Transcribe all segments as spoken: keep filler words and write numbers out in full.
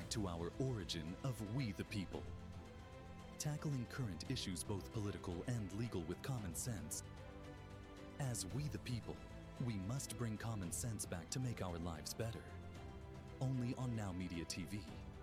back to our origin of We the People. Tackling current issues, both political and legal, with common sense. As We the People, we must bring common sense back to make our lives better. Only on Now Media T V.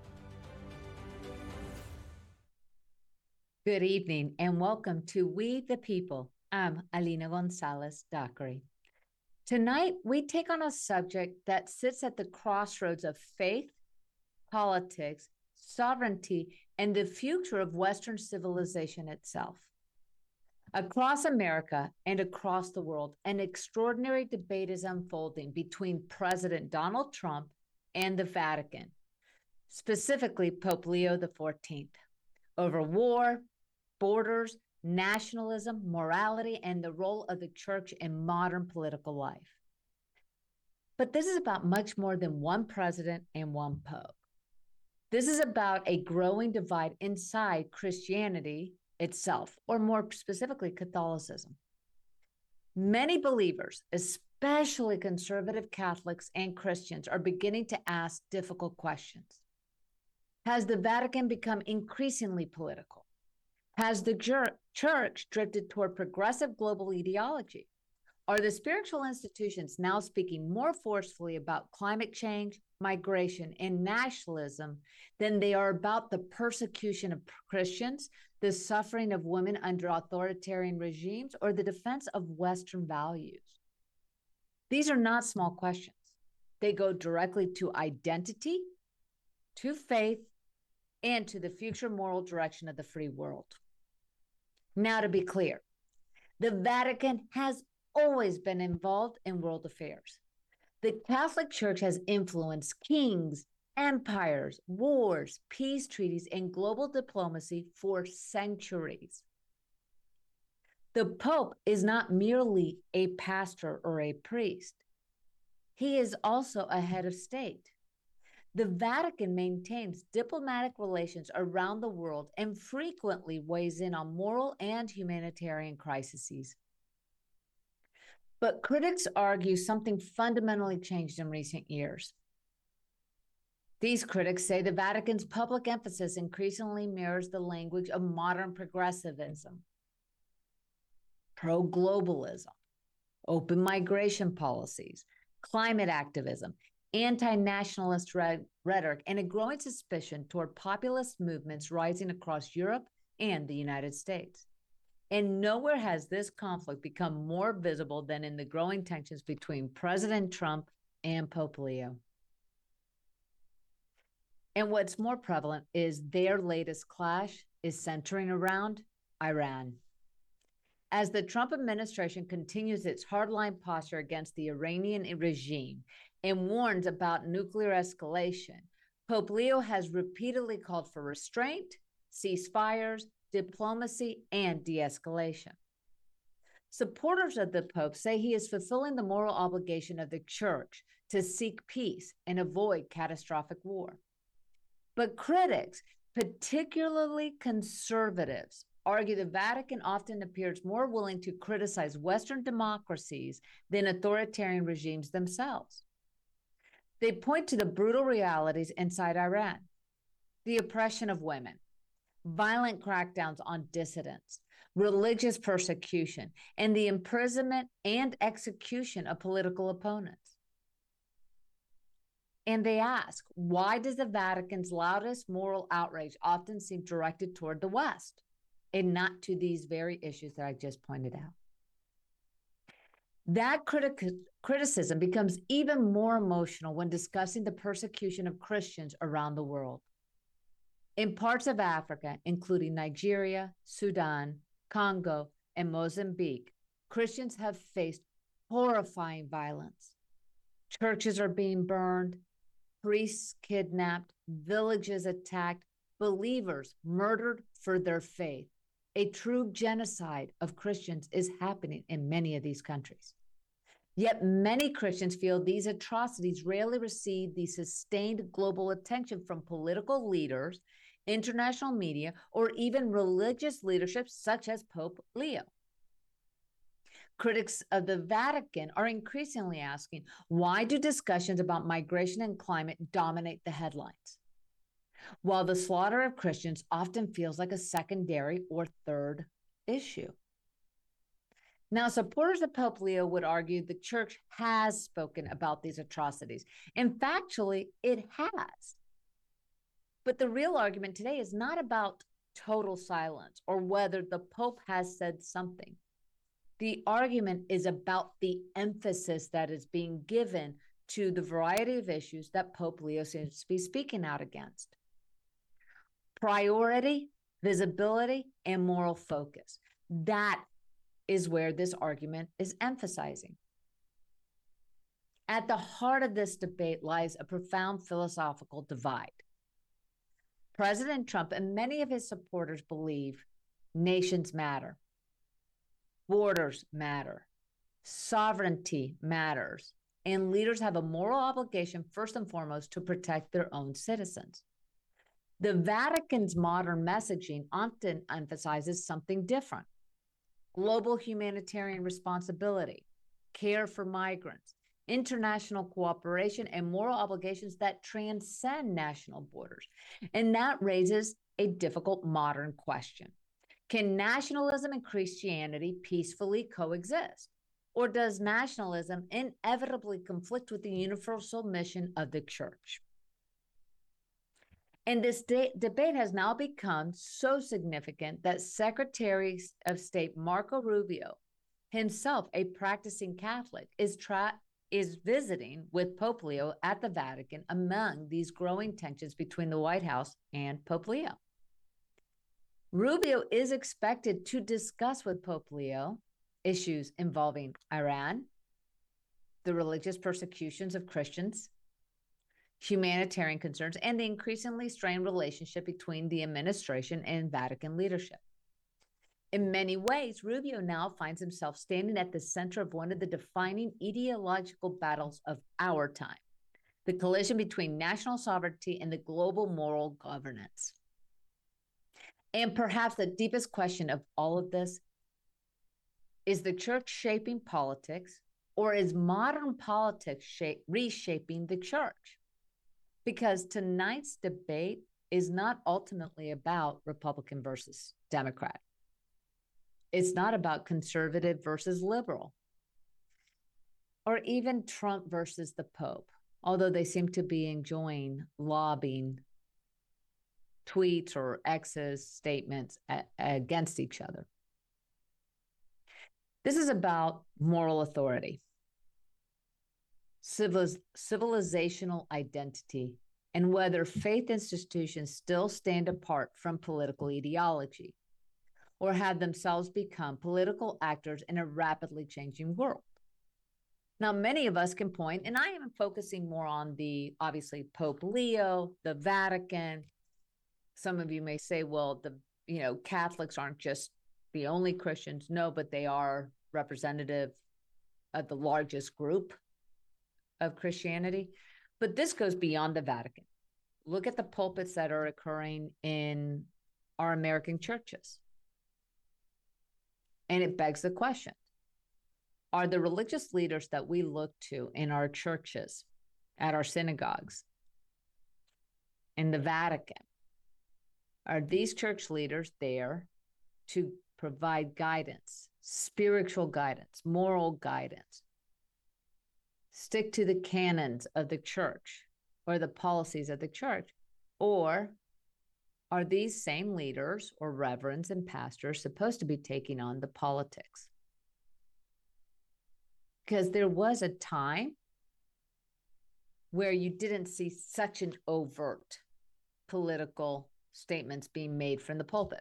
Good evening and welcome to We the People. I'm Alina Gonzalez Dockery. Tonight, we take on a subject that sits at the crossroads of faith, politics, sovereignty, and the future of Western civilization itself. Across America and across the world, an extraordinary debate is unfolding between President Donald Trump and the Vatican, specifically Pope Leo the fourteenth, over war, borders, nationalism, morality, and the role of the church in modern political life. But this is about much more than one president and one pope. This is about a growing divide inside Christianity itself, or more specifically, Catholicism. Many believers, especially conservative Catholics and Christians, are beginning to ask difficult questions. Has the Vatican become increasingly political? Has the church drifted toward progressive global ideology? Are the spiritual institutions now speaking more forcefully about climate change, migration, and nationalism than they are about the persecution of Christians, the suffering of women under authoritarian regimes, or the defense of Western values? These are not small questions. They go directly to identity, to faith, and to the future moral direction of the free world. Now, to be clear, the Vatican has always been involved in world affairs. The Catholic Church has influenced kings, empires, wars, peace treaties, and global diplomacy for centuries. The Pope is not merely a pastor or a priest. He is also a head of state. The Vatican maintains diplomatic relations around the world and frequently weighs in on moral and humanitarian crises. But critics argue something fundamentally changed in recent years. These critics say the Vatican's public emphasis increasingly mirrors the language of modern progressivism, pro-globalism, open migration policies, climate activism, anti-nationalist rhetoric, and a growing suspicion toward populist movements rising across Europe and the United States. And nowhere has this conflict become more visible than in the growing tensions between President Trump and Pope Leo. And what's more prevalent is their latest clash is centering around Iran. As the Trump administration continues its hardline posture against the Iranian regime and warns about nuclear escalation, Pope Leo has repeatedly called for restraint, ceasefires, diplomacy, and de-escalation. Supporters of the Pope say he is fulfilling the moral obligation of the Church to seek peace and avoid catastrophic war. But critics, particularly conservatives, argue the Vatican often appears more willing to criticize Western democracies than authoritarian regimes themselves. They point to the brutal realities inside Iran, the oppression of women, violent crackdowns on dissidents, religious persecution, and the imprisonment and execution of political opponents. And they ask, why does the Vatican's loudest moral outrage often seem directed toward the West and not to these very issues that I just pointed out? That criti- criticism becomes even more emotional when discussing the persecution of Christians around the world. In parts of Africa, including Nigeria, Sudan, Congo, and Mozambique, Christians have faced horrifying violence. Churches are being burned, priests kidnapped, villages attacked, believers murdered for their faith. A true genocide of Christians is happening in many of these countries. Yet many Christians feel these atrocities rarely receive the sustained global attention from political leaders, international media, or even religious leadership such as Pope Leo. Critics of the Vatican are increasingly asking, why do discussions about migration and climate dominate the headlines? while the slaughter of Christians often feels like a secondary or third issue. Now, supporters of Pope Leo would argue the church has spoken about these atrocities, and factually, it has. But the real argument today is not about total silence or whether the Pope has said something. The argument is about the emphasis that is being given to the variety of issues that Pope Leo seems to be speaking out against. Priority, visibility, and moral focus. That is where this argument is emphasizing. At the heart of this debate lies a profound philosophical divide. President Trump and many of his supporters believe nations matter, borders matter, sovereignty matters, and leaders have a moral obligation, first and foremost, to protect their own citizens. The Vatican's modern messaging often emphasizes something different: global humanitarian responsibility, care for migrants, international cooperation, and moral obligations that transcend national borders. And that raises a difficult modern question. Can nationalism and Christianity peacefully coexist? Or does nationalism inevitably conflict with the universal mission of the church? And this de- debate has now become so significant that Secretary of State Marco Rubio, himself a practicing Catholic, is tra- is visiting with Pope Leo at the Vatican among these growing tensions between the White House and Pope Leo. Rubio is expected to discuss with Pope Leo issues involving Iran, the religious persecutions of Christians, humanitarian concerns, and the increasingly strained relationship between the administration and Vatican leadership. In many ways, Rubio now finds himself standing at the center of one of the defining ideological battles of our time, the collision between national sovereignty and the global moral governance. And perhaps the deepest question of all of this is the church shaping politics, or is modern politics shape, reshaping the church? Because tonight's debate is not ultimately about Republican versus Democrat. It's not about conservative versus liberal, or even Trump versus the Pope, although they seem to be enjoying lobbying tweets or X's statements a- against each other. This is about moral authority, civiliz- civilizational identity, and whether faith institutions still stand apart from political ideology or have themselves become political actors in a rapidly changing world. Now, many of us can point, and I am focusing more on the, obviously, Pope Leo, the Vatican. Some of you may say, well, the, you know, Catholics aren't just the only Christians. No, but they are representative of the largest group of Christianity. But this goes beyond the Vatican. Look at the pulpits that are occurring in our American churches. And it begs the question, are the religious leaders that we look to in our churches, at our synagogues, in the Vatican, are these church leaders there to provide guidance, spiritual guidance, moral guidance, stick to the canons of the church or the policies of the church? Or are these same leaders or reverends and pastors supposed to be taking on the politics? Because there was a time where you didn't see such an overt political statements being made from the pulpit.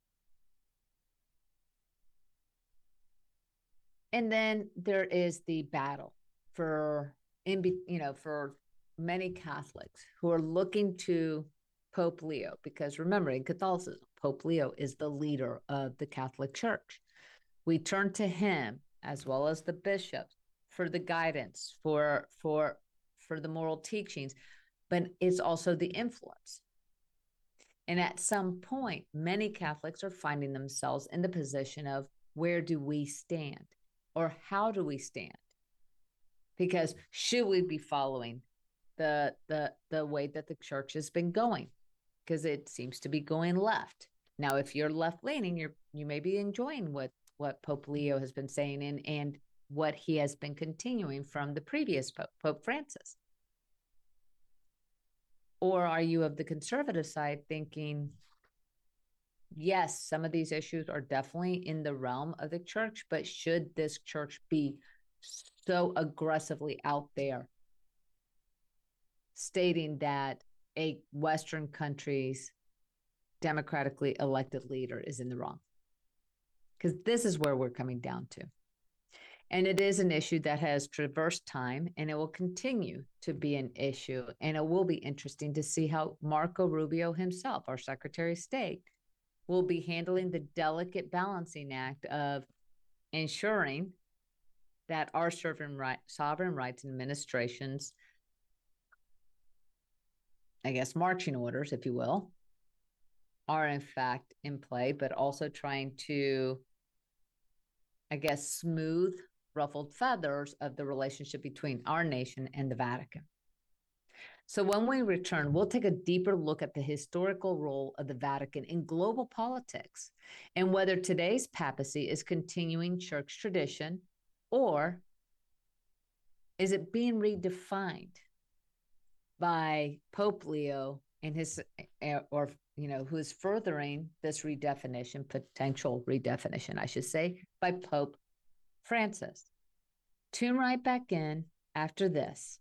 And then there is the battle for, in, you know, for many Catholics who are looking to Pope Leo, because remember, in Catholicism, Pope Leo is the leader of the Catholic Church. We turn to him, as well as the bishops, for the guidance, for for for the moral teachings, but it's also the influence. And at some point, many Catholics are finding themselves in the position of, where do we stand? Or how do we stand? Because should we be following the the the way that the church has been going? because it seems to be going left. Now, if you're left leaning, you're you may be enjoying what what Pope Leo has been saying and and what he has been continuing from the previous Pope, Pope Francis. Or are you of the conservative side thinking, yes, some of these issues are definitely in the realm of the church, but should this church be so aggressively out there stating that a Western country's democratically elected leader is in the wrong? Because this is where we're coming down to. And it is an issue that has traversed time, and it will continue to be an issue. And it will be interesting to see how Marco Rubio himself, our Secretary of State, will be handling the delicate balancing act of ensuring that our sovereign, right, sovereign rights and administrations, I guess, marching orders, if you will, are in fact in play, but also trying to, I guess, smooth ruffled feathers of the relationship between our nation and the Vatican. So when we return, we'll take a deeper look at the historical role of the Vatican in global politics and whether today's papacy is continuing church tradition or is it being redefined by Pope Leo and his, or, you know, who is furthering this redefinition, potential redefinition, I should say, by Pope Francis. Tune right back in after this.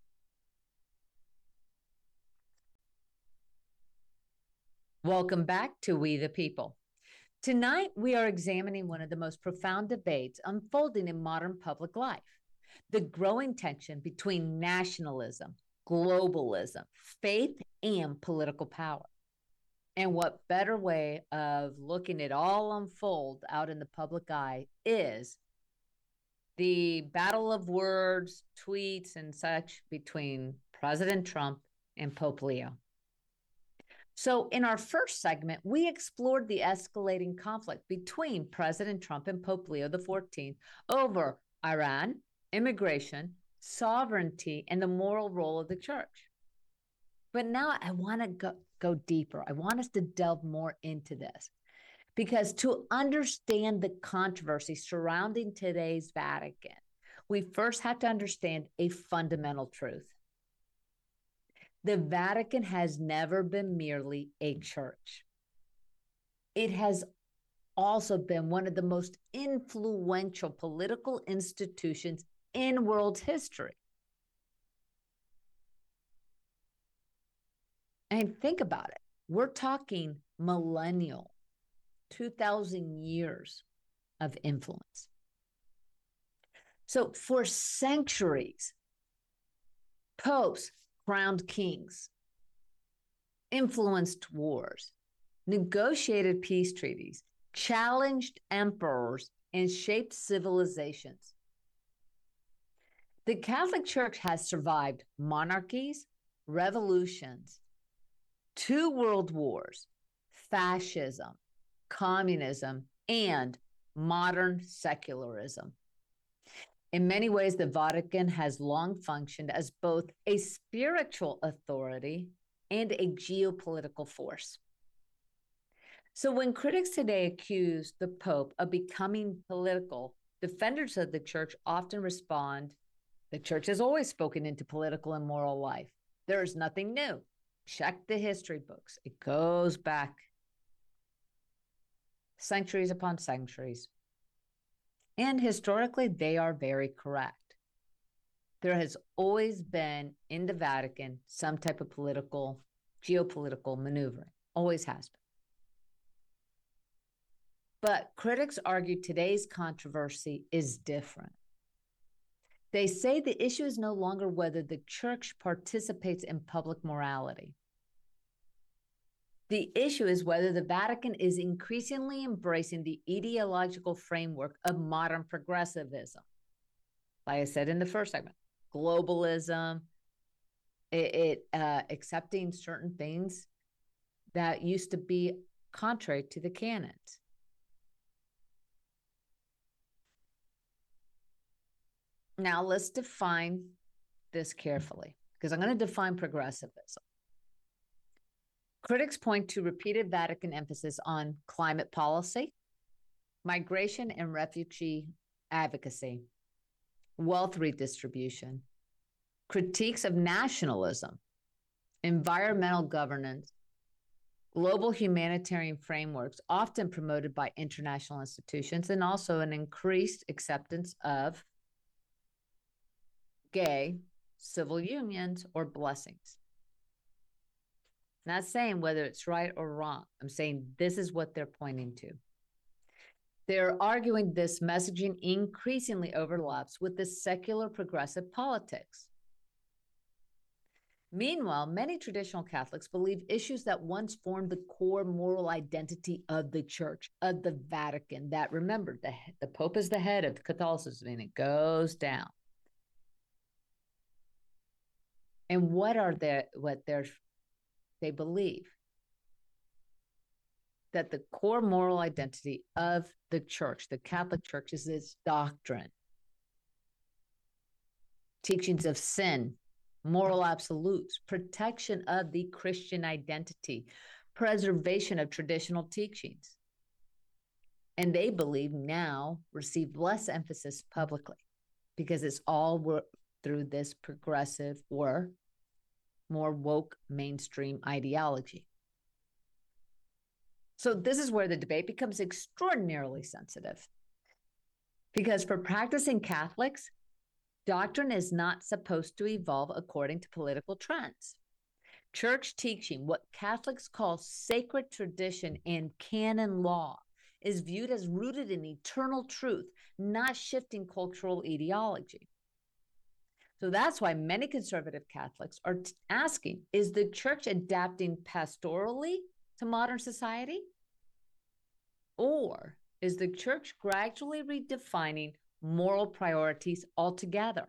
Welcome back to We the People. Tonight, we are examining one of the most profound debates unfolding in modern public life, the growing tension between nationalism, globalism, faith, and political power. And what better way of looking at all unfold out in the public eye is the battle of words, tweets, and such between President Trump and Pope Leo. So in our first segment, we explored the escalating conflict between President Trump and Pope Leo the fourteenth over Iran, immigration, sovereignty, and the moral role of the church. But now I want to go, go deeper. I want us to delve more into this. Because to understand the controversy surrounding today's Vatican, we first have to understand a fundamental truth. The Vatican has never been merely a church. It has also been one of the most influential political institutions in world history. And think about it. We're talking millennial, two thousand years of influence. So for centuries, popes crowned kings, influenced wars, negotiated peace treaties, challenged emperors, and shaped civilizations. The Catholic Church has survived monarchies, revolutions, two world wars, fascism, communism, and modern secularism. In many ways, the Vatican has long functioned as both a spiritual authority and a geopolitical force. So when critics today accuse the Pope of becoming political, defenders of the church often respond, the church has always spoken into political and moral life. There is nothing new. Check the history books. It goes back centuries upon centuries. And historically, they are very correct. There has always been in the Vatican some type of political, geopolitical maneuvering. Always has been. But critics argue today's controversy is different. They say the issue is no longer whether the church participates in public morality. The issue is whether the Vatican is increasingly embracing the ideological framework of modern progressivism. Like I said in the first segment, globalism, it, it uh, accepting certain things that used to be contrary to the canons. Now let's define this carefully, because I'm going to define progressivism. Critics point to repeated Vatican emphasis on climate policy, migration and refugee advocacy, wealth redistribution, critiques of nationalism, environmental governance, global humanitarian frameworks often promoted by international institutions, and also an increased acceptance of gay civil unions or blessings. Not saying whether it's right or wrong. I'm saying this is what they're pointing to. They're arguing this messaging increasingly overlaps with the secular progressive politics. Meanwhile, many traditional Catholics believe issues that once formed the core moral identity of the Church, of the Vatican, that remember, the, the Pope is the head of Catholicism and it goes down. And what are they, what they're, they believe? That the core moral identity of the Church, the Catholic Church, is its doctrine, teachings of sin, moral absolutes, protection of the Christian identity, preservation of traditional teachings. And they believe now receive less emphasis publicly because it's all through this progressive or more woke mainstream ideology. So this is where the debate becomes extraordinarily sensitive, because for practicing Catholics, doctrine is not supposed to evolve according to political trends. Church teaching, what Catholics call sacred tradition and canon law, is viewed as rooted in eternal truth, not shifting cultural ideology. So that's why many conservative Catholics are t- asking, is the Church adapting pastorally to modern society? Or is the Church gradually redefining moral priorities altogether?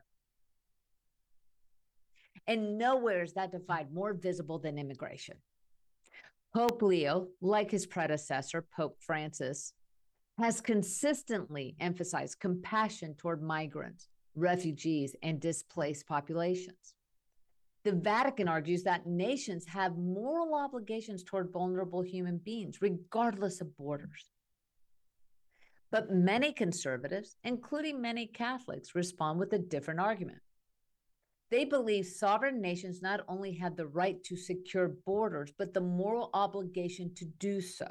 And nowhere is that divide more visible than immigration. Pope Leo, like his predecessor, Pope Francis, has consistently emphasized compassion toward migrants, refugees, and displaced populations. The Vatican argues that nations have moral obligations toward vulnerable human beings, regardless of borders. But many conservatives, including many Catholics, respond with a different argument. They believe sovereign nations not only have the right to secure borders, but the moral obligation to do so.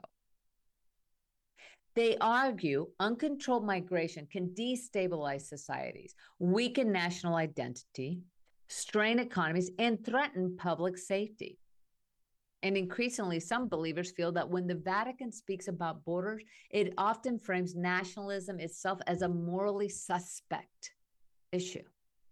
They argue uncontrolled migration can destabilize societies, weaken national identity, strain economies, and threaten public safety. And increasingly, some believers feel that when the Vatican speaks about borders, it often frames nationalism itself as a morally suspect issue.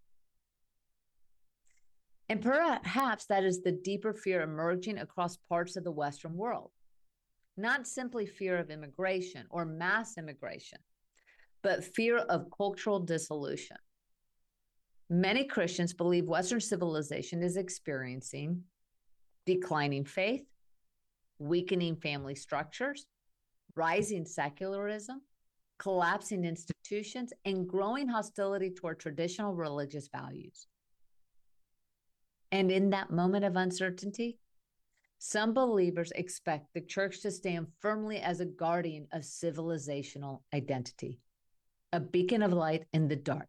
And perhaps that is the deeper fear emerging across parts of the Western world. Not simply fear of immigration or mass immigration, but fear of cultural dissolution. Many Christians believe Western civilization is experiencing declining faith, weakening family structures, rising secularism, collapsing institutions, and growing hostility toward traditional religious values. And in that moment of uncertainty, some believers expect the Church to stand firmly as a guardian of civilizational identity, a beacon of light in the dark.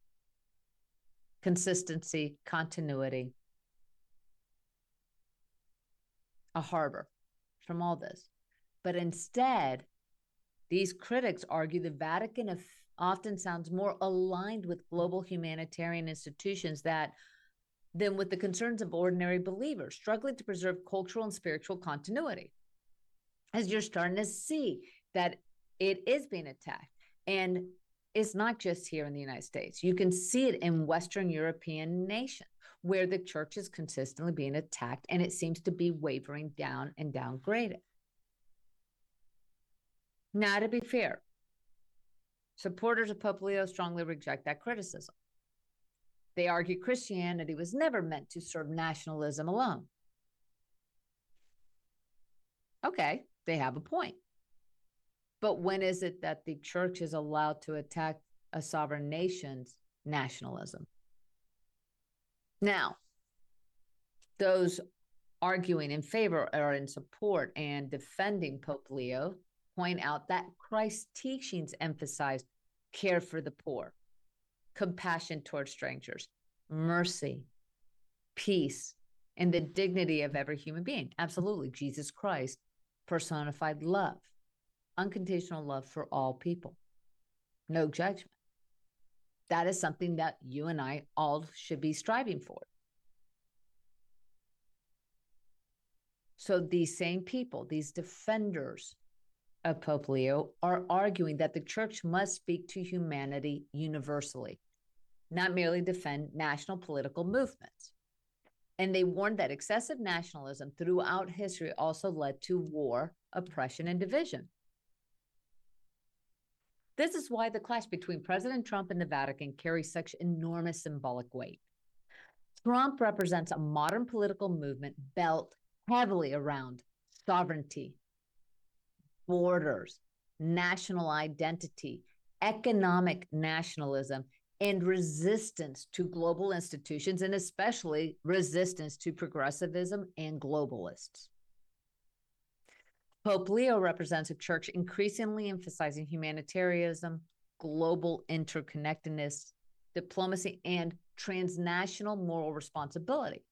Consistency, continuity, a harbor from all this. But instead, these critics argue the Vatican often sounds more aligned with global humanitarian institutions that than with the concerns of ordinary believers, struggling to preserve cultural and spiritual continuity. As you're starting to see that it is being attacked. And it's not just here in the United States. You can see it in Western European nations where the Church is consistently being attacked and it seems to be wavering down and downgraded. Now, to be fair, supporters of Pope Leo strongly reject that criticism. They argue Christianity was never meant to serve nationalism alone. Okay, they have a point. But when is it that the Church is allowed to attack a sovereign nation's nationalism? Now, those arguing in favor or in support and defending Pope Leo point out that Christ's teachings emphasized care for the poor, compassion towards strangers, mercy, peace, and the dignity of every human being. Absolutely. Jesus Christ personified love, unconditional love for all people, no judgment. That is something that you and I all should be striving for. So these same people, these defenders of Pope Leo, are arguing that the church must speak to humanity universally, not merely defend national political movements. And they warned that excessive nationalism throughout history also led to war, oppression, and division. This is why the clash between President Trump and the Vatican carries such enormous symbolic weight. Trump represents a modern political movement built heavily around sovereignty, borders, national identity, economic nationalism, and resistance to global institutions, and especially resistance to progressivism and globalists. Pope Leo represents a church increasingly emphasizing humanitarianism, global interconnectedness, diplomacy, and transnational moral responsibility.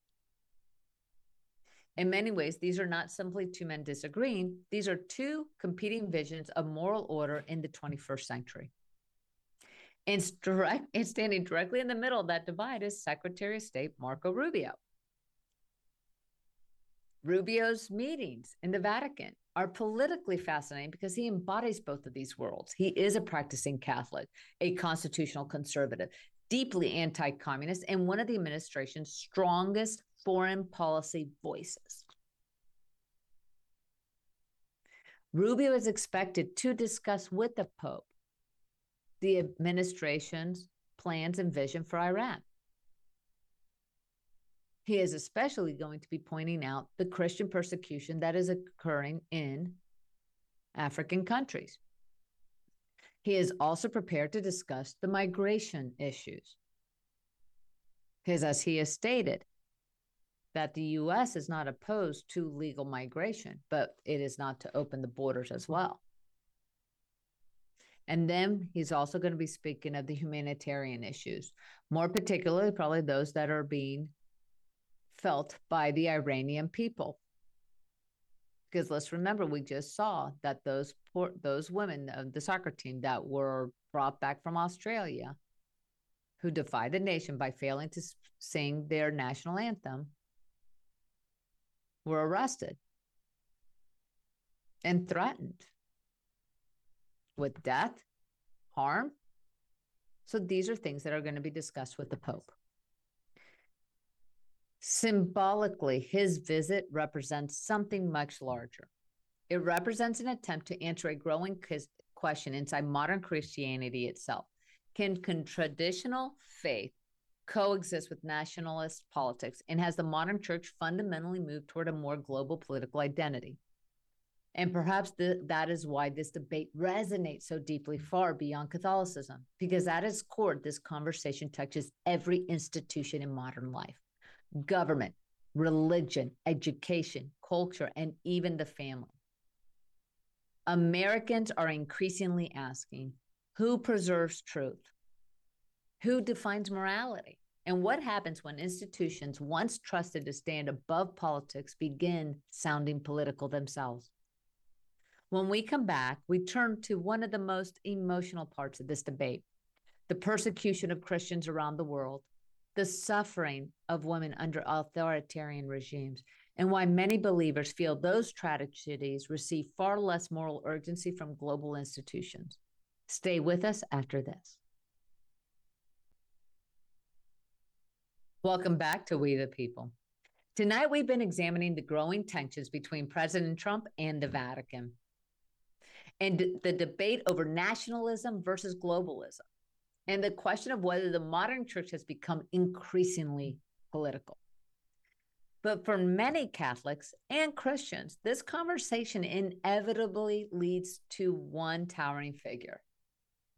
In many ways, these are not simply two men disagreeing. These are two competing visions of moral order in the twenty-first century. And, direct, and standing directly in the middle of that divide is Secretary of State Marco Rubio. Rubio's meetings in the Vatican are politically fascinating because he embodies both of these worlds. He is a practicing Catholic, a constitutional conservative, deeply anti-communist, and one of the administration's strongest foreign policy voices. Rubio is expected to discuss with the Pope the administration's plans and vision for Iran. He is especially going to be pointing out the Christian persecution that is occurring in African countries. He is also prepared to discuss the migration issues, because as he has stated, that the U S is not opposed to legal migration, but it is not to open the borders as well. And then he's also going to be speaking of the humanitarian issues, more particularly probably those that are being felt by the Iranian people. Because let's remember, we just saw that those poor, those women of the soccer team that were brought back from Australia, who defied the nation by failing to sing their national anthem, were arrested and threatened with death, harm. So these are things that are going to be discussed with the Pope. Symbolically, his visit represents something much larger. It represents an attempt to answer a growing question inside modern Christianity itself. Can, can traditional faith coexist with nationalist politics, and has the modern church fundamentally moved toward a more global political identity? And perhaps the, that is why this debate resonates so deeply far beyond Catholicism, because at its core, this conversation touches every institution in modern life: government, religion, education, culture, and even the family. Americans are increasingly asking, who preserves truth? Who defines morality? And what happens when institutions once trusted to stand above politics begin sounding political themselves? When we come back, we turn to one of the most emotional parts of this debate: the persecution of Christians around the world, the suffering of women under authoritarian regimes, and why many believers feel those tragedies receive far less moral urgency from global institutions. Stay with us after this. Welcome back to We the People. Tonight, we've been examining the growing tensions between President Trump and the Vatican, and the debate over nationalism versus globalism, and the question of whether the modern church has become increasingly political. But for many Catholics and Christians, this conversation inevitably leads to one towering figure: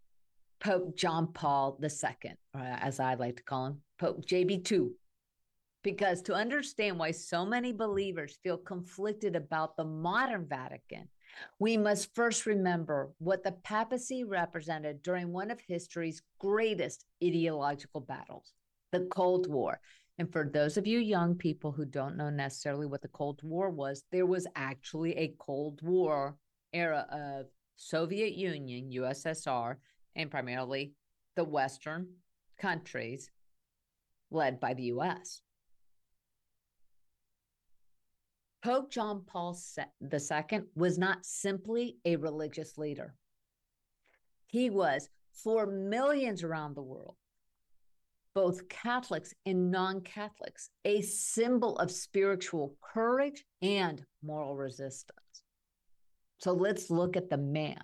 Pope John Paul the Second, or as I like to call him, Pope J B two. Because to understand why so many believers feel conflicted about the modern Vatican, we must first remember what the papacy represented during one of history's greatest ideological battles, the Cold War. And for those of you young people who don't know necessarily what the Cold War was, there was actually a Cold War era of Soviet Union, U S S R, and primarily the Western countries led by the U S. Pope John Paul the Second was not simply a religious leader. He was, for millions around the world, both Catholics and non-Catholics, a symbol of spiritual courage and moral resistance. So let's look at the man.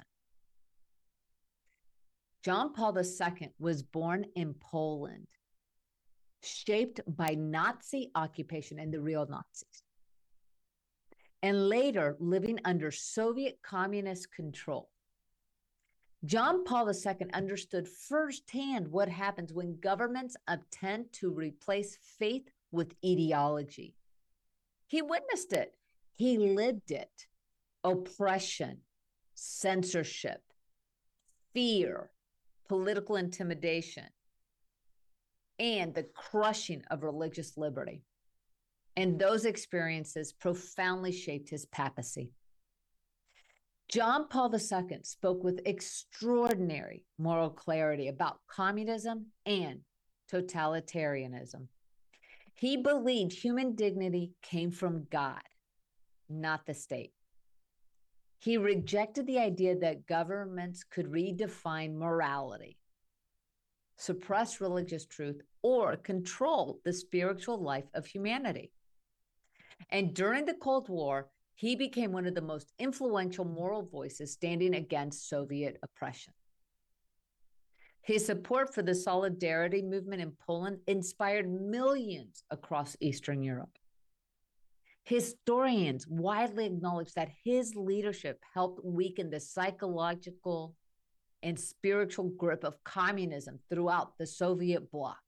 John Paul the Second was born in Poland, shaped by Nazi occupation and the real Nazis, and later living under Soviet communist control. John Paul the Second understood firsthand what happens when governments attempt to replace faith with ideology. He witnessed it. He lived it. Oppression, censorship, fear, political intimidation, and the crushing of religious liberty. And those experiences profoundly shaped his papacy. John Paul the Second spoke with extraordinary moral clarity about communism and totalitarianism. He believed human dignity came from God, not the state. He rejected the idea that governments could redefine morality, suppress religious truth, or control the spiritual life of humanity. And during the Cold War, he became one of the most influential moral voices standing against Soviet oppression. His support for the Solidarity movement in Poland inspired millions across Eastern Europe. Historians widely acknowledge that his leadership helped weaken the psychological and spiritual grip of communism throughout the Soviet bloc.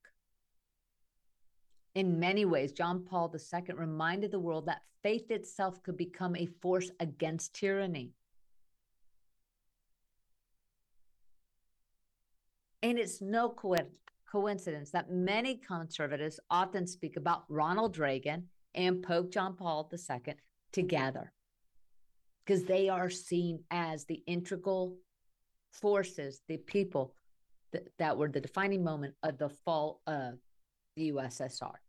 In many ways, John Paul the Second reminded the world that faith itself could become a force against tyranny. And it's no co- coincidence that many conservatives often speak about Ronald Reagan and Pope John Paul the Second together, because they are seen as the integral forces, the people that, that were the defining moment of the fall of the U S S R.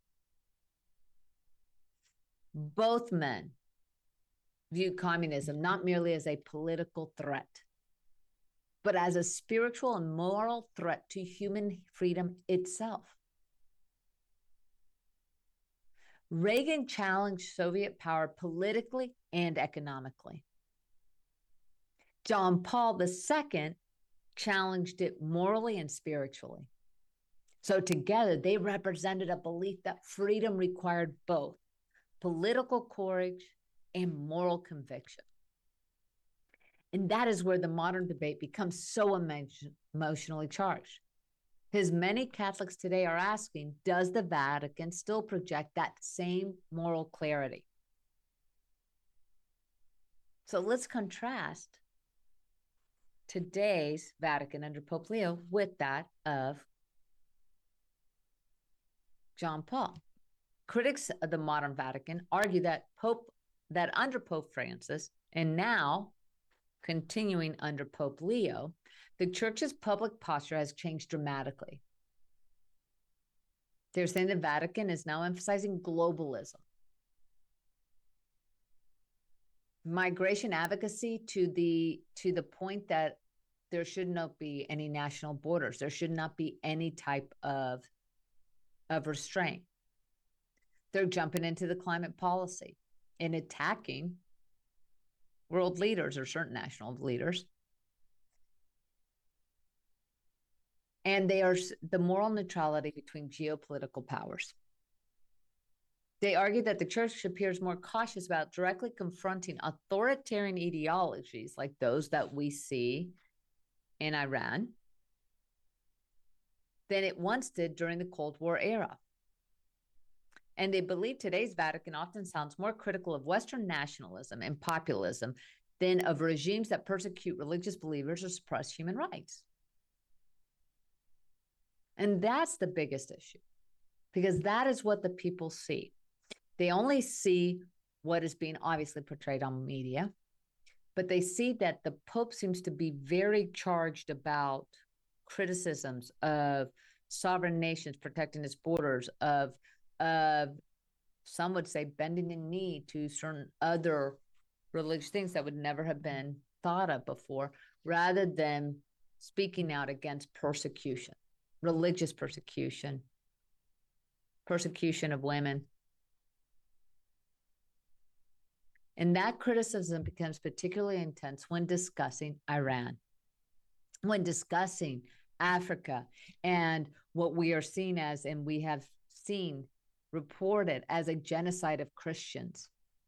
Both men viewed communism not merely as a political threat, but as a spiritual and moral threat to human freedom itself. Reagan challenged Soviet power politically and economically. John Paul the Second challenged it morally and spiritually. So together, they represented a belief that freedom required both political courage and moral conviction. And that is where the modern debate becomes so emotionally charged. Because many Catholics today are asking, does the Vatican still project that same moral clarity? So let's contrast today's Vatican under Pope Leo with that of John Paul. Critics of the modern Vatican argue that Pope that under Pope Francis and now continuing under Pope Leo, the church's public posture has changed dramatically. They're saying the Vatican is now emphasizing globalism, migration advocacy to the to the point that there should not be any national borders. There should not be any type of, of restraint. They're jumping into the climate policy and attacking world leaders or certain national leaders. And they are the moral neutrality between geopolitical powers. They argue that the church appears more cautious about directly confronting authoritarian ideologies like those that we see in Iran than it once did during the Cold War era. And they believe today's Vatican often sounds more critical of Western nationalism and populism than of regimes that persecute religious believers or suppress human rights. And that's the biggest issue, because that is what the people see. They only see what is being obviously portrayed on media, but they see that the Pope seems to be very charged about criticisms of sovereign nations protecting its borders, of, of some would say bending the knee to certain other religious things that would never have been thought of before, rather than speaking out against persecution, religious persecution, persecution of women. And that criticism becomes particularly intense when discussing Iran, when discussing Africa, and what we are seeing as, and we have seen reported as, a genocide of Christians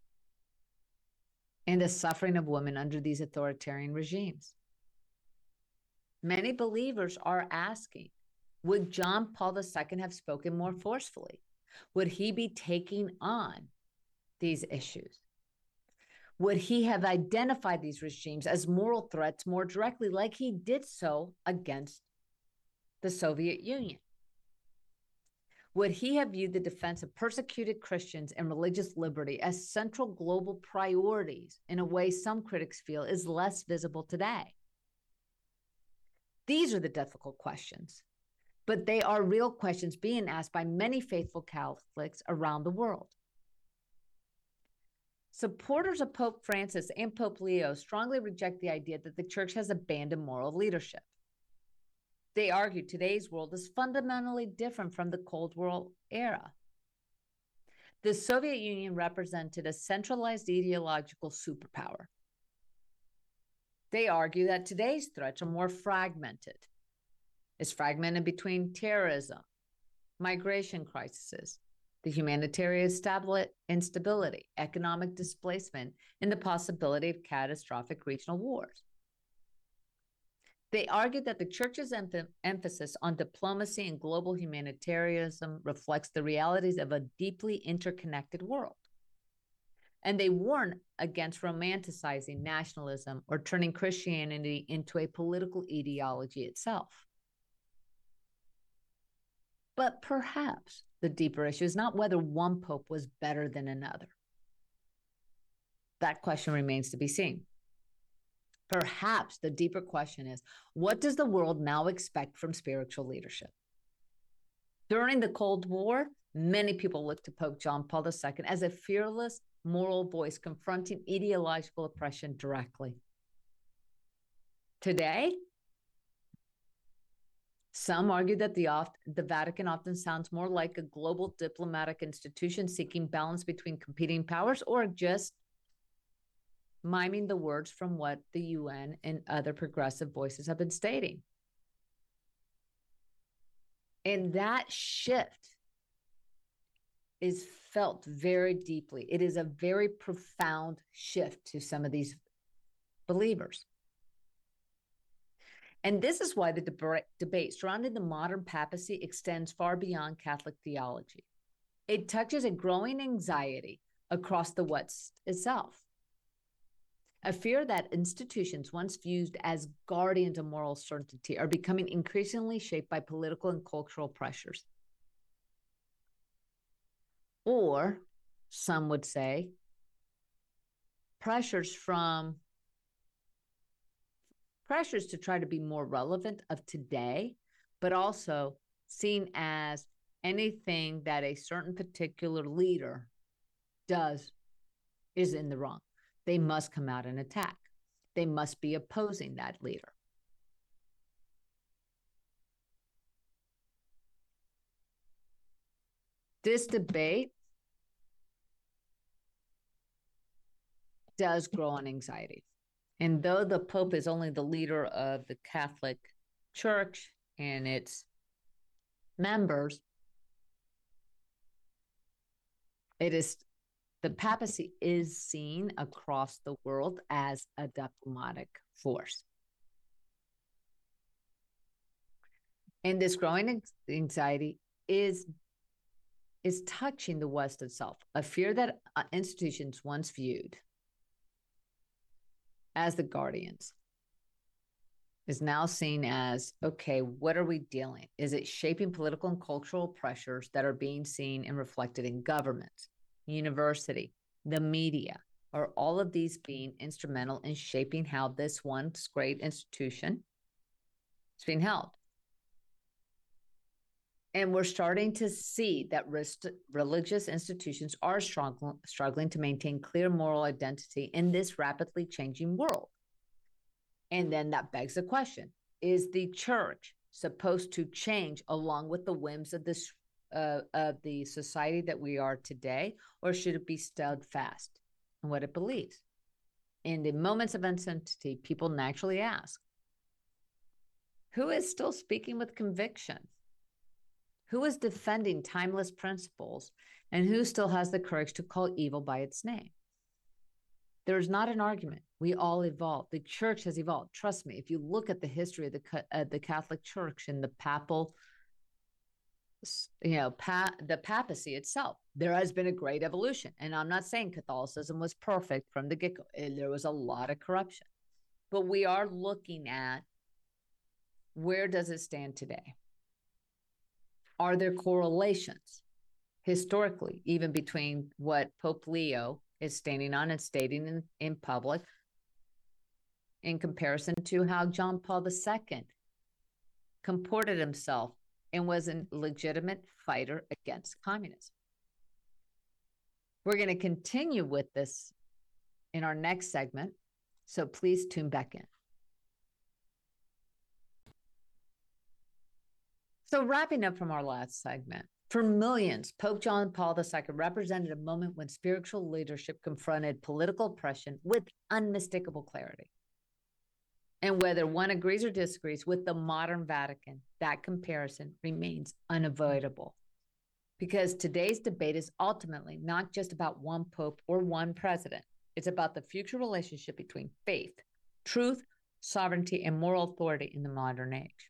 and the suffering of women under these authoritarian regimes. Many believers are asking, would John Paul the Second have spoken more forcefully? Would he be taking on these issues? Would he have identified these regimes as moral threats more directly, like he did so against the Soviet Union? Would he have viewed the defense of persecuted Christians and religious liberty as central global priorities in a way some critics feel is less visible today? These are the difficult questions, but they are real questions being asked by many faithful Catholics around the world. Supporters of Pope Francis and Pope Leo strongly reject the idea that the Church has abandoned moral leadership. They argue today's world is fundamentally different from the Cold War era. The Soviet Union represented a centralized ideological superpower. They argue that today's threats are more fragmented. It's fragmented between terrorism, migration crises, the humanitarian instability, economic displacement, and the possibility of catastrophic regional wars. They argued that the Church's em- emphasis on diplomacy and global humanitarianism reflects the realities of a deeply interconnected world. And they warn against romanticizing nationalism or turning Christianity into a political ideology itself. But perhaps the deeper issue is not whether one pope was better than another. That question remains to be seen. Perhaps the deeper question is, what does the world now expect from spiritual leadership? During the Cold War, many people looked to Pope John Paul the Second as a fearless moral voice confronting ideological oppression directly. Today, some argue that the, oft, the Vatican often sounds more like a global diplomatic institution seeking balance between competing powers, or just miming the words from what the U N and other progressive voices have been stating. And that shift is felt very deeply. It is a very profound shift to some of these believers. And this is why the deb- debate surrounding the modern papacy extends far beyond Catholic theology. It touches a growing anxiety across the West itself. A fear that institutions once viewed as guardians of moral certainty are becoming increasingly shaped by political and cultural pressures. Or, some would say, pressures from pressures to try to be more relevant of today, but also seen as anything that a certain particular leader does is in the wrong. They must come out and attack. They must be opposing that leader. This debate does grow on anxiety. And though the Pope is only the leader of the Catholic Church and its members, it is the papacy is seen across the world as a diplomatic force. And this growing anxiety is is touching the West itself, a fear that uh, institutions once viewed as the guardians is now seen as, okay, what are we dealing? Is it shaping political and cultural pressures that are being seen and reflected in government, university, the media? Are all of these being instrumental in shaping how this once great institution is being held? And we're starting to see that religious institutions are strugg- struggling to maintain clear moral identity in this rapidly changing world. And then that begs the question, is the church supposed to change along with the whims of this uh, of the society that we are today, or should it be steadfast in what it believes? In the moments of uncertainty, people naturally ask, who is still speaking with conviction? Who is defending timeless principles, and who still has the courage to call evil by its name? There's not an argument. We all evolve. The church has evolved. Trust me, if you look at the history of the uh, the Catholic Church and the papal, you know, pa- the papacy itself, there has been a great evolution. And I'm not saying Catholicism was perfect from the get-go. There was a lot of corruption. But we are looking at, where does it stand today? Are there correlations historically, even between what Pope Leo is standing on and stating in, in public in comparison to how John Paul the Second comported himself and was a legitimate fighter against communism? We're going to continue with this in our next segment, so please tune back in. So wrapping up from our last segment, for millions, Pope John Paul the Second represented a moment when spiritual leadership confronted political oppression with unmistakable clarity. And whether one agrees or disagrees with the modern Vatican, that comparison remains unavoidable. Because today's debate is ultimately not just about one pope or one president. It's about the future relationship between faith, truth, sovereignty, and moral authority in the modern age.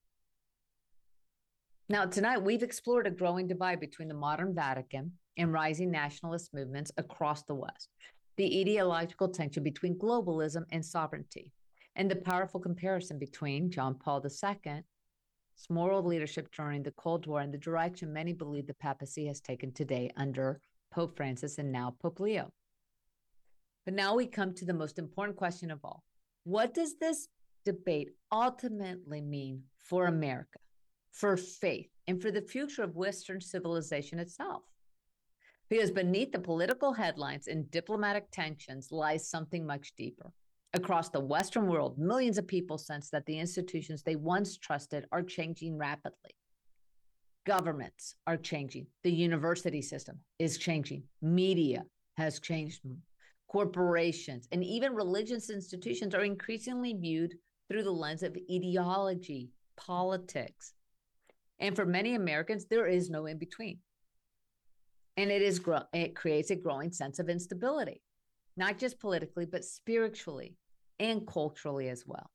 Now, tonight, we've explored a growing divide between the modern Vatican and rising nationalist movements across the West, the ideological tension between globalism and sovereignty, and the powerful comparison between John Paul the Second's moral leadership during the Cold War and the direction many believe the papacy has taken today under Pope Francis and now Pope Leo. But now we come to the most important question of all. What does this debate ultimately mean for America, for faith, and for the future of Western civilization itself? Because beneath the political headlines and diplomatic tensions lies something much deeper. Across the Western world, millions of people sense that the institutions they once trusted are changing rapidly. Governments are changing. The university system is changing. Media has changed. Corporations and even religious institutions are increasingly viewed through the lens of ideology, politics. And for many Americans, there is no in between. And it is gro- it creates a growing sense of instability, not just politically, but spiritually and culturally as well.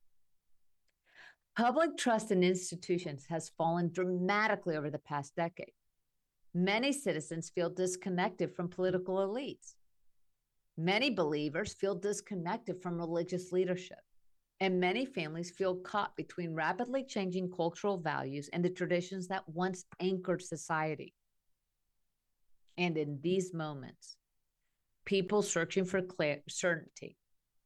Public trust in institutions has fallen dramatically over the past decade. Many citizens feel disconnected from political elites. Many believers feel disconnected from religious leadership. And many families feel caught between rapidly changing cultural values and the traditions that once anchored society. And in these moments, people searching for clear, certainty.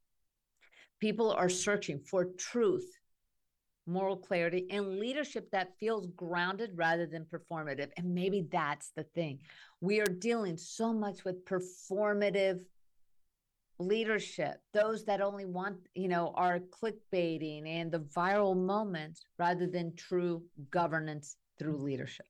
People are searching for truth, moral clarity, and leadership that feels grounded rather than performative. And maybe that's the thing. We are dealing so much with performative leadership, those that only want, you know, are clickbaiting and the viral moments rather than true governance through leadership.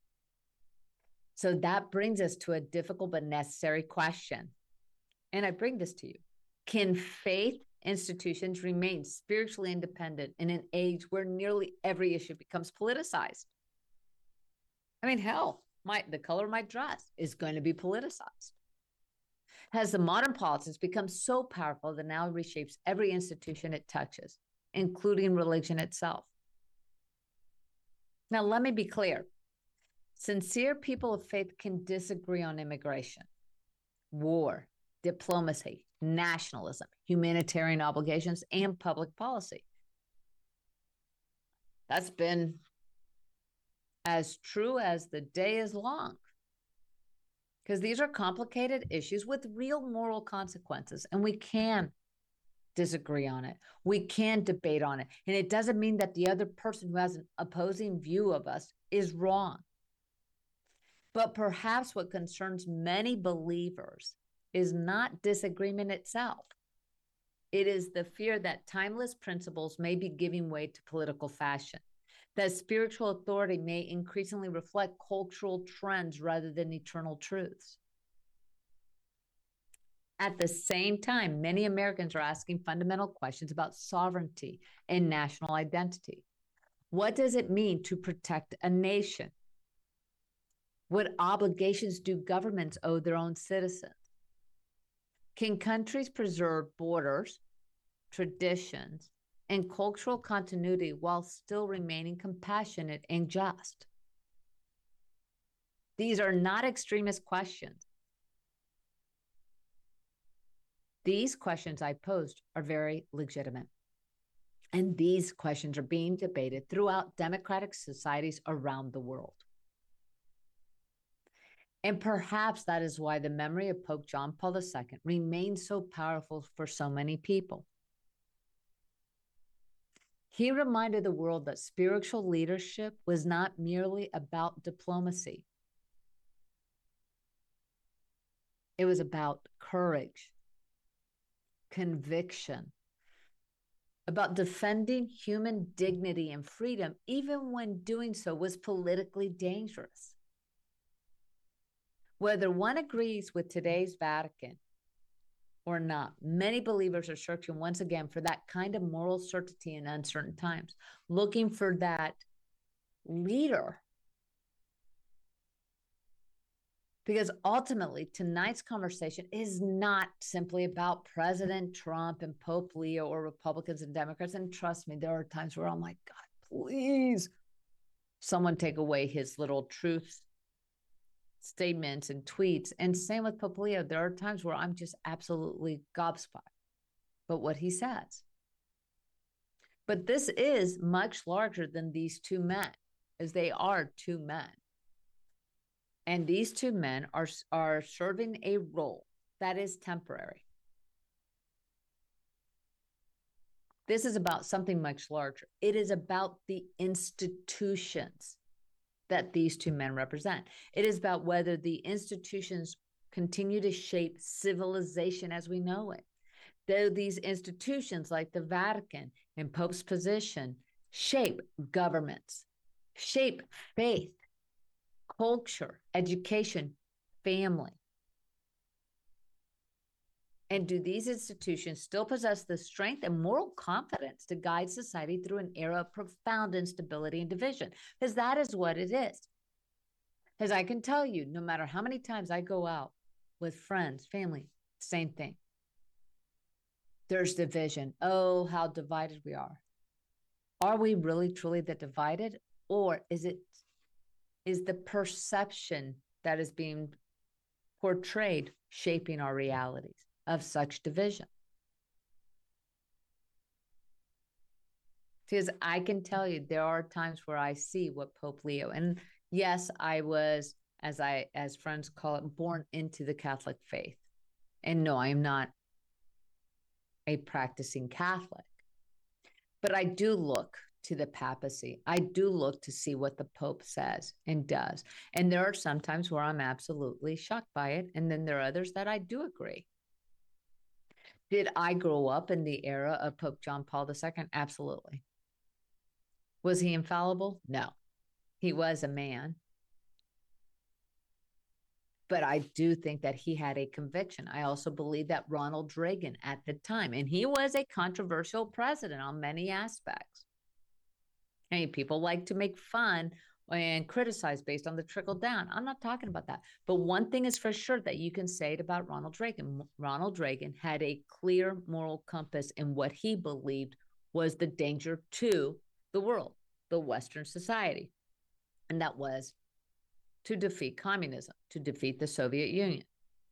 So that brings us to a difficult but necessary question. And I bring this to you. Can faith institutions remain spiritually independent in an age where nearly every issue becomes politicized? I mean, hell, my, the color of my dress is going to be politicized. Has the modern politics become so powerful that now reshapes every institution it touches, including religion itself? Now, let me be clear. Sincere people of faith can disagree on immigration, war, diplomacy, nationalism, humanitarian obligations, and public policy. That's been as true as the day is long, because these are complicated issues with real moral consequences, and we can disagree on it. We can debate on it. And it doesn't mean that the other person who has an opposing view of us is wrong. But perhaps what concerns many believers is not disagreement itself. It is the fear that timeless principles may be giving way to political fashion, that spiritual authority may increasingly reflect cultural trends rather than eternal truths. At the same time, many Americans are asking fundamental questions about sovereignty and national identity. What does it mean to protect a nation? What obligations do governments owe their own citizens? Can countries preserve borders, traditions, and cultural continuity while still remaining compassionate and just? These are not extremist questions. These questions I posed are very legitimate. And these questions are being debated throughout democratic societies around the world. And perhaps that is why the memory of Pope John Paul the Second remains so powerful for so many people. He reminded the world that spiritual leadership was not merely about diplomacy. It was about courage, conviction, about defending human dignity and freedom, even when doing so was politically dangerous. Whether one agrees with today's Vatican or not, many believers are searching once again for that kind of moral certainty in uncertain times, looking for that leader. Because ultimately, tonight's conversation is not simply about President Trump and Pope Leo or Republicans and Democrats. And trust me, there are times where I'm like, God, please, someone take away his little truth statements and tweets. And same with Pope Leo. There are times where I'm just absolutely gobsmacked by what he says. But this is much larger than these two men, as they are two men. And these two men are, are serving a role that is temporary. This is about something much larger. It is about the institutions that these two men represent. It is about whether the institutions continue to shape civilization as we know it. Though these institutions like the Vatican and Pope's position shape governments, shape faith, culture, education, family. And do these institutions still possess the strength and moral confidence to guide society through an era of profound instability and division? Because that is what it is. As I can tell you, no matter how many times I go out with friends, family, same thing. There's division. Oh, how divided we are. Are we really truly that divided? Or is it is the perception that is being portrayed shaping our realities of such division? Because I can tell you, there are times where I see what Pope Leo, and yes, I was, as I, as friends call it, born into the Catholic faith. And no, I am not a practicing Catholic, but I do look to the papacy. I do look to see what the Pope says and does. And there are some times where I'm absolutely shocked by it. And then there are others that I do agree. Did I grow up in the era of Pope John Paul the Second? Absolutely. Was he infallible? No. He was a man. But I do think that he had a conviction. I also believe that Ronald Reagan at the time, and he was a controversial president on many aspects. I mean, people like to make fun and criticize based on the trickle down. I'm not talking about that. But one thing is for sure that you can say it about Ronald Reagan. Ronald Reagan had a clear moral compass in what he believed was the danger to the world, the Western society. And that was to defeat communism, to defeat the Soviet Union.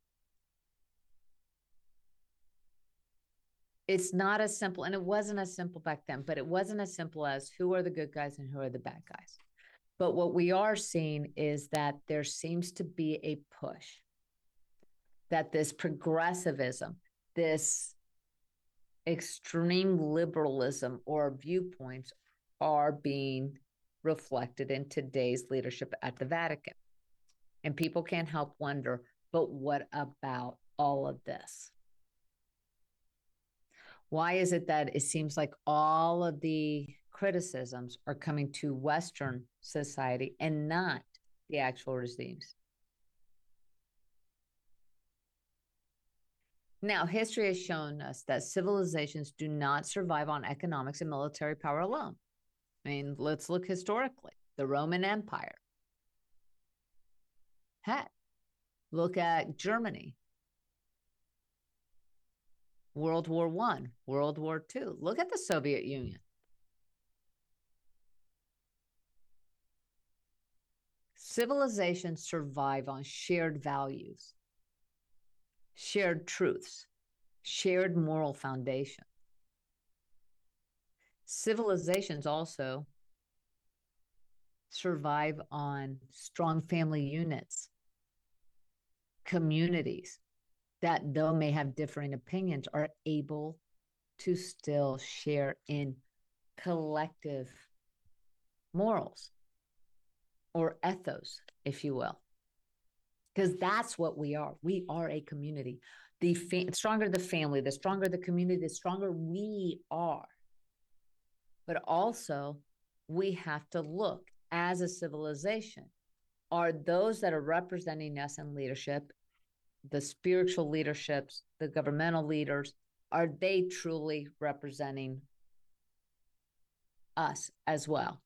It's not as simple, and it wasn't as simple back then, but it wasn't as simple as who are the good guys and who are the bad guys. But what we are seeing is that there seems to be a push that this progressivism, this extreme liberalism or viewpoints are being reflected in today's leadership at the Vatican. And people can't help wonder, but what about all of this? Why is it that it seems like all of the criticisms are coming to Western society and not the actual regimes? Now, history has shown us that civilizations do not survive on economics and military power alone. I mean, let's look historically. The Roman Empire. Heck, look at Germany. World War One, World War Two. Look at the Soviet Union. Civilizations survive on shared values, shared truths, shared moral foundation. Civilizations also survive on strong family units, communities that, though may have differing opinions, are able to still share in collective morals or ethos, if you will. Because that's what we are. We are a community. The fa- stronger the family, the stronger the community, the stronger we are. But also, we have to look as a civilization. Are those that are representing us in leadership, the spiritual leaderships, the governmental leaders, are they truly representing us as well?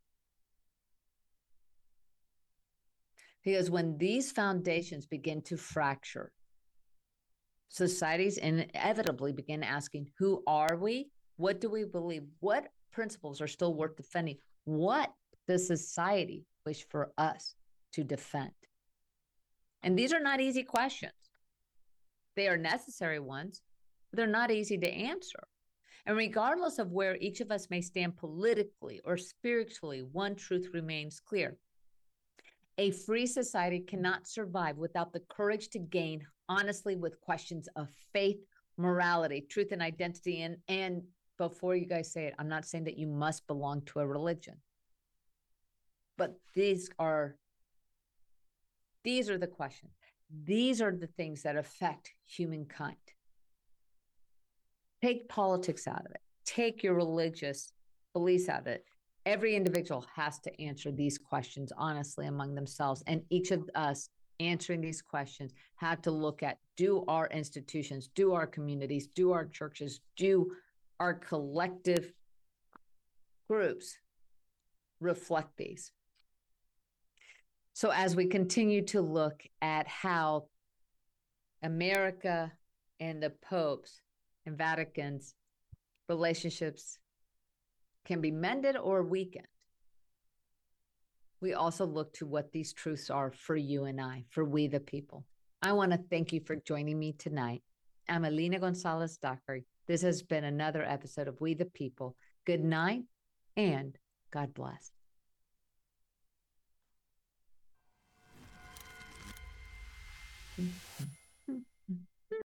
Because when these foundations begin to fracture, societies inevitably begin asking, who are we? What do we believe? What principles are still worth defending? What does society wish for us to defend? And these are not easy questions. They are necessary ones, but they're not easy to answer. And regardless of where each of us may stand politically or spiritually, one truth remains clear. A free society cannot survive without the courage to gain honestly with questions of faith, morality, truth, and identity. And, and before you guys say it, I'm not saying that you must belong to a religion. But these are, these are the questions. These are the things that affect humankind. Take politics out of it. Take your religious beliefs out of it. Every individual has to answer these questions honestly among themselves. And each of us answering these questions have to look at, do our institutions, do our communities, do our churches, do our collective groups reflect these? So as we continue to look at how America and the popes and Vatican's relationships can be mended or weakened, we also look to what these truths are for you and I, for we the people. I want to thank you for joining me tonight. I'm Alina Gonzalez Dockery. This has been another episode of We the People. Good night and God bless. Mm-hmm.